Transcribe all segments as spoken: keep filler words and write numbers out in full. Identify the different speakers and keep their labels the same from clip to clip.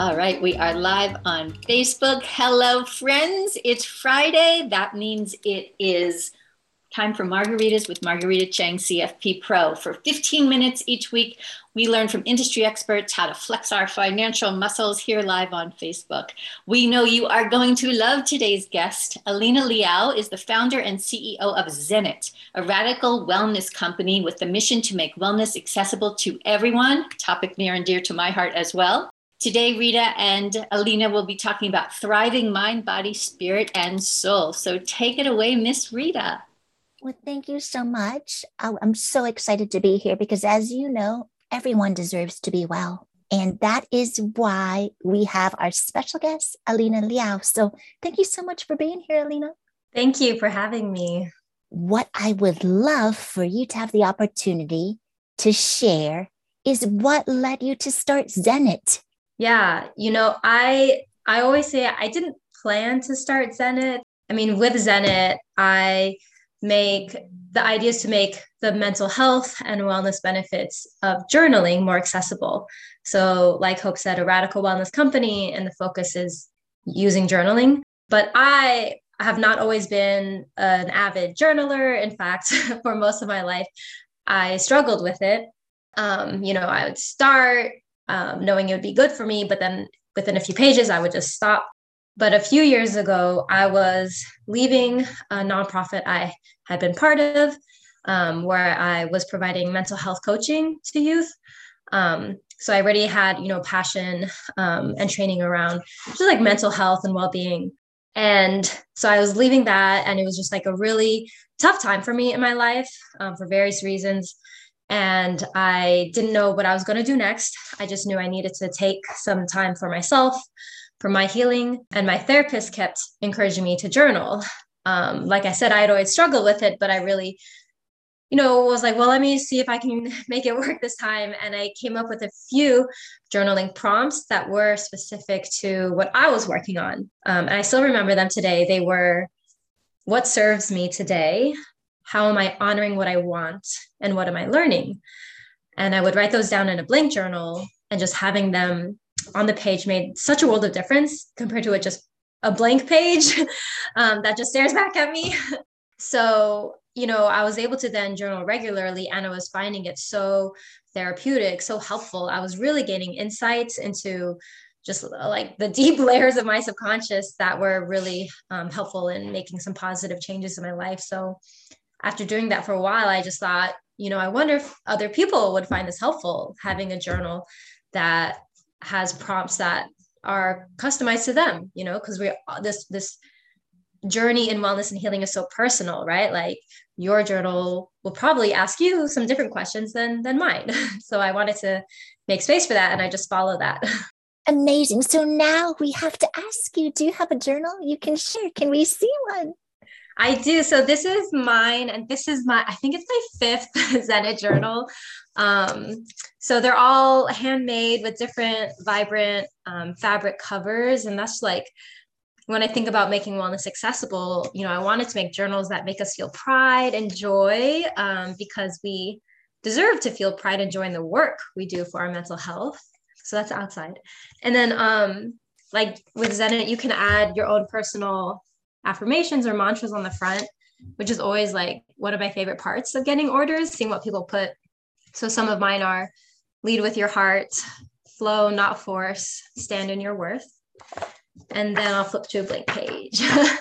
Speaker 1: All right, we are live on Facebook. Hello, friends. It's Friday. That means it is time for Margaritas with Margarita Chang, C F P Pro. For fifteen minutes each week, we learn from industry experts how to flex our financial muscles here live on Facebook. We know you are going to love today's guest. Alina Liao is the founder and C E O of Zenit, a radical wellness company with the mission to make wellness accessible to everyone, topic near and dear to my heart as well. Today, Rita and Alina will be talking about thriving mind, body, spirit, and soul. So take it away, Miss Rita.
Speaker 2: Well, thank you so much. I'm so excited to be here because, as you know, everyone deserves to be well. And that is why we have our special guest, Alina Liao. So thank you so much for being here, Alina.
Speaker 3: Thank you for having me.
Speaker 2: What I would love for you to have the opportunity to share is what led you to start Zenit.
Speaker 3: Yeah, you know, I I always say I didn't plan to start Zenit. I mean, with Zenit, I make the idea is to make the mental health and wellness benefits of journaling more accessible. So, like Hope said, a radical wellness company, and the focus is using journaling. But I have not always been an avid journaler. In fact, for most of my life, I struggled with it. Um, you know, I would start Um, knowing it would be good for me, but then within a few pages, I would just stop. But a few years ago, I was leaving a nonprofit I had been part of, um, where I was providing mental health coaching to youth. Um, so I already had, you know, passion um, and training around just like mental health and well-being. And so I was leaving that, and it was just like a really tough time for me in my life um, for various reasons. And I didn't know what I was going to do next. I just knew I needed to take some time for myself, for my healing. And my therapist kept encouraging me to journal. Um, like I said, I had always struggled with it, but I really, you know, was like, well, let me see if I can make it work this time. And I came up with a few journaling prompts that were specific to what I was working on. Um, and I still remember them today. They were, what serves me today? How am I honoring what I want? And what am I learning? And I would write those down in a blank journal, and just having them on the page made such a world of difference compared to it just a blank page um, that just stares back at me. So, you know, I was able to then journal regularly, and I was finding it so therapeutic, so helpful. I was really gaining insights into just like the deep layers of my subconscious that were really um, helpful in making some positive changes in my life. So after doing that for a while, I just thought, you know, I wonder if other people would find this helpful, having a journal that has prompts that are customized to them, you know, because we this this journey in wellness and healing is so personal, right? Like your journal will probably ask you some different questions than than mine. So I wanted to make space for that, and I just follow that.
Speaker 2: Amazing. So now we have to ask you, do you have a journal you can share? Can we see one?
Speaker 3: I do. So this is mine, and this is my, I think it's my fifth Zenit journal. Um, so they're all handmade with different vibrant um, fabric covers. And that's like, when I think about making wellness accessible, you know, I wanted to make journals that make us feel pride and joy um, because we deserve to feel pride and joy in the work we do for our mental health. So that's outside. And then um, like with Zenit, you can add your own personal affirmations or mantras on the front, which is always like one of my favorite parts of getting orders, seeing what people put. So some of mine are lead with your heart, flow, not force, stand in your worth. And then I'll flip to a blank page.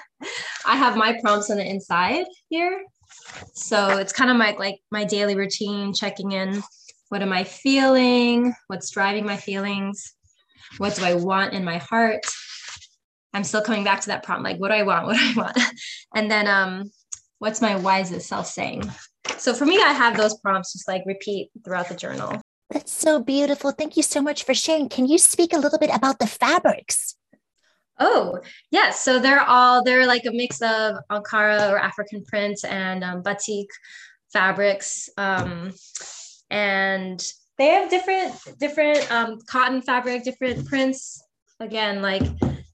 Speaker 3: I have my prompts on the inside here. So it's kind of my like my daily routine, checking in. What am I feeling? What's driving my feelings? What do I want in my heart? I'm still coming back to that prompt, like, what do I want? What do I want? And then um, what's my wisest self saying? So for me, I have those prompts just like repeat throughout the journal.
Speaker 2: That's so beautiful. Thank you so much for sharing. Can you speak a little bit about the fabrics?
Speaker 3: Oh, yes. So they're all, they're like a mix of Ankara or African print and um, batik fabrics. Um, and they have different, different um, cotton fabric, different prints. Again, like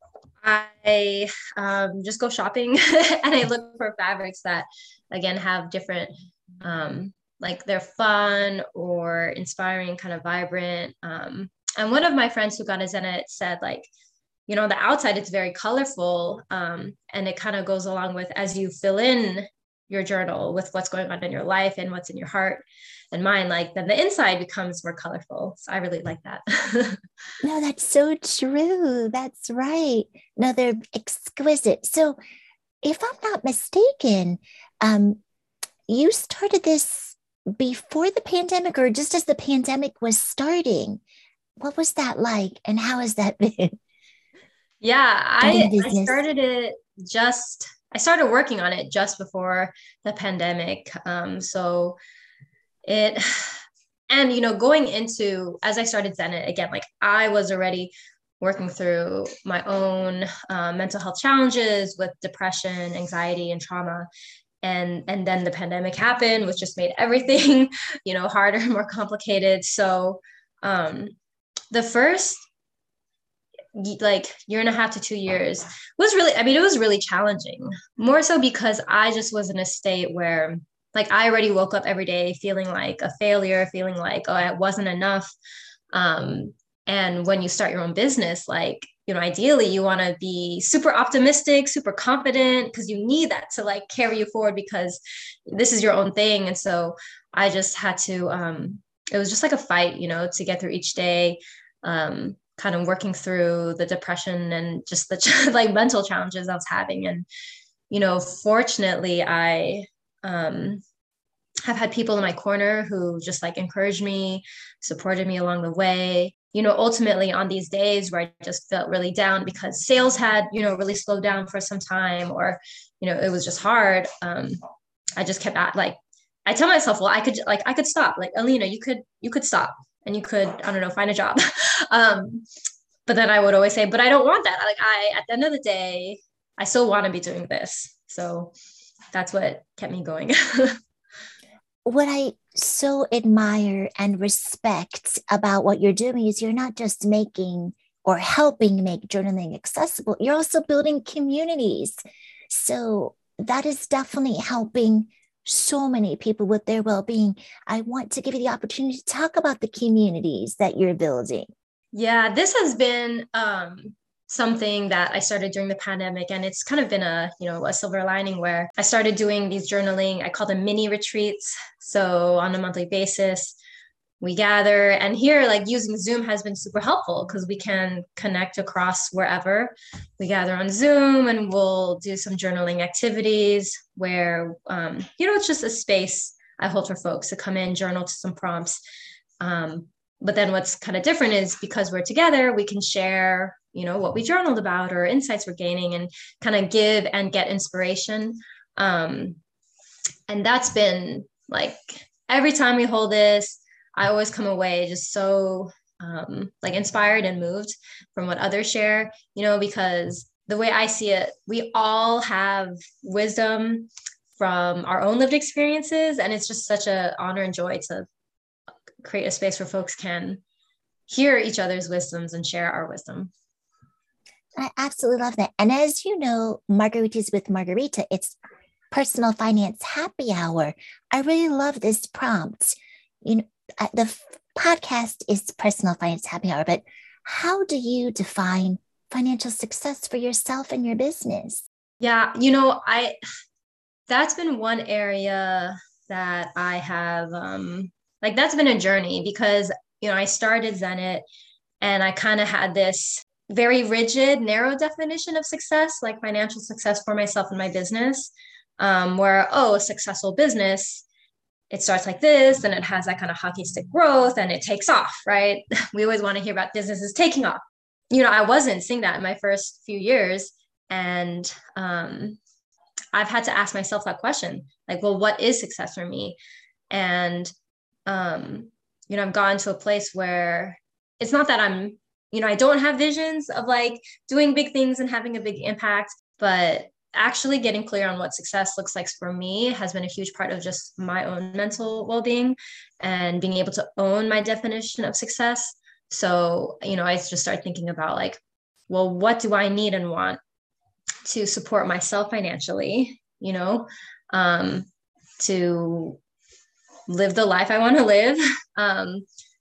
Speaker 3: I um, just go shopping and I look for fabrics that, again, have different, um, like they're fun or inspiring, kind of vibrant. Um, And one of my friends who got a Zenit said, like, you know, on the outside, it's very colorful. Um, and it kind of goes along with, as you fill in your journal with what's going on in your life and what's in your heart and mind, like then the inside becomes more colorful. So I really like that.
Speaker 2: No, that's so true. That's right. No, they're exquisite. So if I'm not mistaken, um, you started this before the pandemic or just as the pandemic was starting. What was that like and how has that been?
Speaker 3: Yeah, I, I started it just, I started working on it just before the pandemic. Um, so it, and, you know, going into, as I started Zenit again, like I was already working through my own uh, mental health challenges with depression, anxiety, and trauma. And, and then the pandemic happened, which just made everything, you know, harder and more complicated. So um, the first like year and a half to two years was really, I mean, it was really challenging, more so because I just was in a state where like I already woke up every day feeling like a failure, feeling like, oh, it wasn't enough. Um, and when you start your own business, like, you know, ideally you want to be super optimistic, super confident, because you need that to like carry you forward because this is your own thing. And so I just had to, um, it was just like a fight, you know, to get through each day, um, kind of working through the depression and just the like mental challenges I was having. And, you know, fortunately, I um, have had people in my corner who just like encouraged me, supported me along the way. You know, ultimately on these days where I just felt really down because sales had, you know, really slowed down for some time, or, you know, it was just hard. Um, I just kept at like, I tell myself, well, I could like, I could stop. Like, Alina, you could, you could stop and you could, I don't know, find a job. um, but then I would always say, but I don't want that. Like I, at the end of the day, I still want to be doing this. So that's what kept me going.
Speaker 2: What I so admire and respect about what you're doing is you're not just making or helping make journaling accessible, you're also building communities. So that is definitely helping so many people with their well-being. I want to give you the opportunity to talk about the communities that you're building.
Speaker 3: Yeah, this has been um, something that I started during the pandemic, and it's kind of been a, you know, a silver lining where I started doing these journaling, I call them mini retreats. So on a monthly basis, we gather, and here like using Zoom has been super helpful because we can connect across wherever. We gather on Zoom and we'll do some journaling activities where, um, you know, it's just a space I hold for folks to come in, journal to some prompts. Um, but then what's kind of different is because we're together, we can share, you know, what we journaled about or insights we're gaining and kind of give and get inspiration. Um, and that's been like, every time we hold this, I always come away just so um, like inspired and moved from what others share, you know, because the way I see it, we all have wisdom from our own lived experiences. And it's just such an honor and joy to create a space where folks can hear each other's wisdoms and share our wisdom.
Speaker 2: I absolutely love that. And as you know, Margaritas with Margarita, it's personal finance happy hour. I really love this prompt. You know, the podcast is personal finance happy hour, but how do you define financial success for yourself and your business?
Speaker 3: Yeah, you know, I that's been one area that I have um like that's been a journey because, you know, I started Zenit and I kind of had this very rigid, narrow definition of success, like financial success for myself and my business, um, where, oh, a successful business, it starts like this, and it has that kind of hockey stick growth and it takes off, right? We always want to hear about businesses taking off. You know, I wasn't seeing that in my first few years. And um, I've had to ask myself that question, like, well, what is success for me? And, um, you know, I've gotten to a place where it's not that I'm, you know, I don't have visions of like doing big things and having a big impact, but actually getting clear on what success looks like for me has been a huge part of just my own mental well-being and being able to own my definition of success. So, you know, I just start thinking about like, well, what do I need and want to support myself financially, you know, um, to live the life I want to live, um,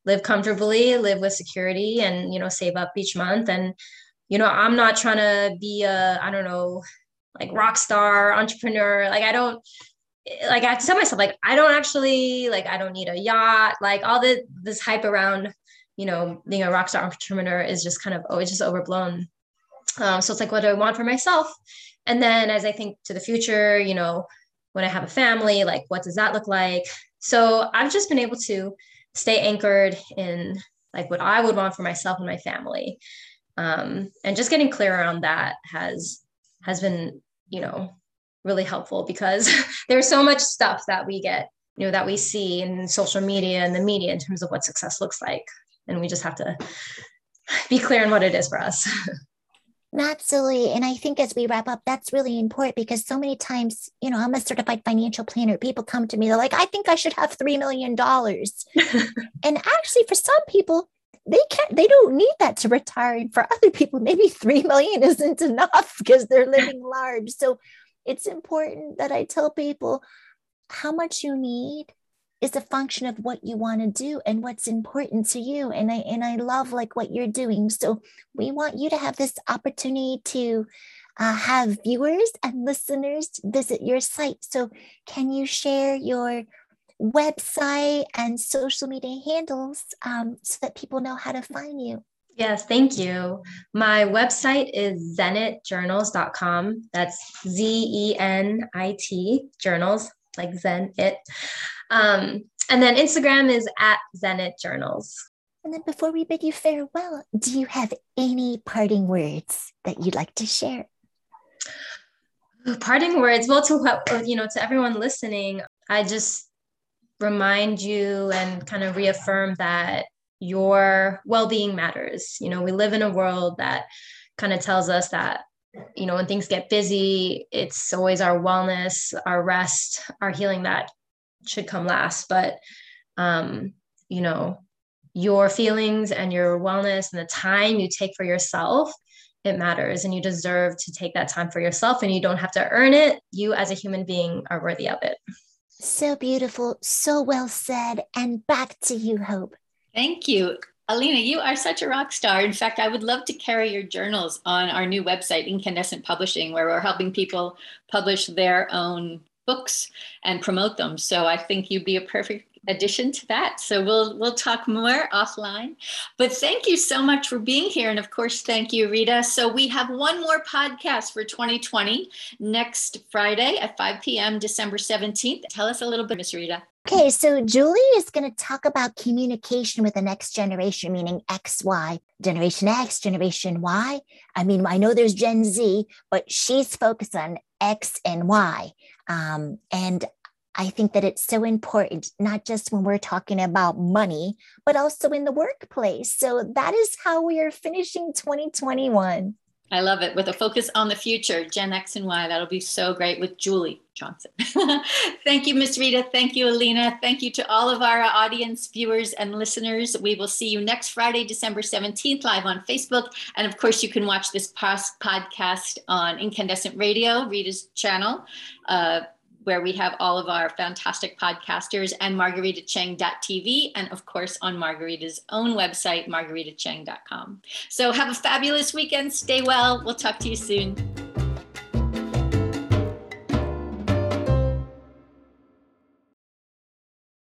Speaker 3: live comfortably, live with security, and, you know, save up each month. And, you know, I'm not trying to be a, I don't know, like rock star entrepreneur. Like I don't, like I have to tell myself, like, I don't actually, like, I don't need a yacht, like all the, this hype around, you know, being a rock star entrepreneur is just kind of, oh, it's just overblown. Um, so it's like, what do I want for myself? And then as I think to the future, you know, when I have a family, like, what does that look like? So I've just been able to stay anchored in like what I would want for myself and my family. Um, and just getting clear around that has, has been, you know, really helpful, because there's so much stuff that we get, you know, that we see in social media and the media in terms of what success looks like. And we just have to be clear on what it is for us.
Speaker 2: Absolutely. And I think as we wrap up, that's really important, because so many times, you know, I'm a certified financial planner. People come to me, they're like, I think I should have three million dollars. And actually, for some people, they can't, they don't need that to retire. And for other people, maybe three million isn't enough because they're living large. So it's important that I tell people how much you need is a function of what you want to do and what's important to you. And I and I love like what you're doing. So we want you to have this opportunity to uh, have viewers and listeners visit your site. So can you share your website and social media handles um, so that people know how to find you?
Speaker 3: Yes, thank you. My website is zenit journals dot com. That's Z E N I T journals, like Zen it. Um, and then Instagram is at Zenit Journals.
Speaker 2: And then before we bid you farewell, do you have any parting words that you'd like to share?
Speaker 3: Parting words. Well, to, you know, to everyone listening, I just remind you and kind of reaffirm that your well-being matters. You know, we live in a world that kind of tells us that, you know, when things get busy, it's always our wellness, our rest, our healing that should come last. But, um, you know, your feelings and your wellness and the time you take for yourself, it matters. And you deserve to take that time for yourself, and you don't have to earn it. You as a human being are worthy of it.
Speaker 2: So beautiful. So well said. And back to you, Hope.
Speaker 1: Thank you. Alina, you are such a rock star. In fact, I would love to carry your journals on our new website, Incandescent Publishing, where we're helping people publish their own books and promote them. So I think you'd be a perfect addition to that. So we'll we'll talk more offline. But thank you so much for being here. And of course, thank you, Rita. So we have one more podcast for twenty twenty next Friday at five p.m., December seventeenth. Tell us a little bit, Miss Rita.
Speaker 2: Okay, so Julie is going to talk about communication with the next generation, meaning X Y, Generation X, Generation Y. I mean, I know there's Gen Z, but she's focused on X and Y. Um, and I think that it's so important, not just when we're talking about money, but also in the workplace. So that is how we are finishing twenty twenty-one.
Speaker 1: I love it. With a focus on the future, Gen X and Y. That'll be so great with Julie Johnson. Thank you, Miss Rita. Thank you, Alina. Thank you to all of our audience, viewers, and listeners. We will see you next Friday, December seventeenth, live on Facebook. And of course, you can watch this podcast on Incandescent Radio, Rita's channel, uh, where we have all of our fantastic podcasters, and margarita cheng dot t v, and of course on Margarita's own website, margarita cheng dot com. So have a fabulous weekend. Stay well. We'll talk to you soon.